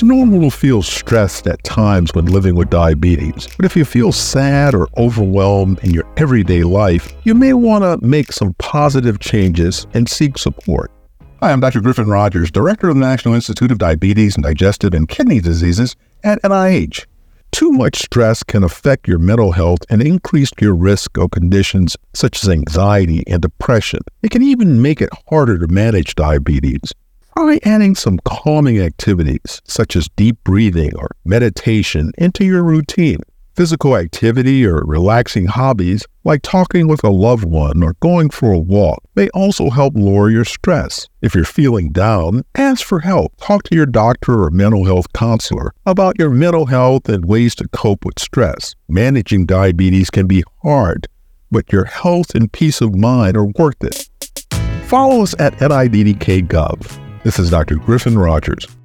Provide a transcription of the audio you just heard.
It's normal to feel stressed at times when living with diabetes, but if you feel sad or overwhelmed in your everyday life, you may want to make some positive changes and seek support. Hi, I'm Dr. Griffin Rogers, Director of the National Institute of Diabetes and Digestive and Kidney Diseases at NIH. Too much stress can affect your mental health and increase your risk of conditions such as anxiety and depression. It can even make it harder to manage diabetes. Try adding some calming activities such as deep breathing or meditation into your routine. Physical activity or relaxing hobbies like talking with a loved one or going for a walk may also help lower your stress. If you're feeling down, ask for help. Talk to your doctor or mental health counselor about your mental health and ways to cope with stress. Managing diabetes can be hard, but your health and peace of mind are worth it. Follow us at NIDDK.gov. This is Dr. Griffin Rogers.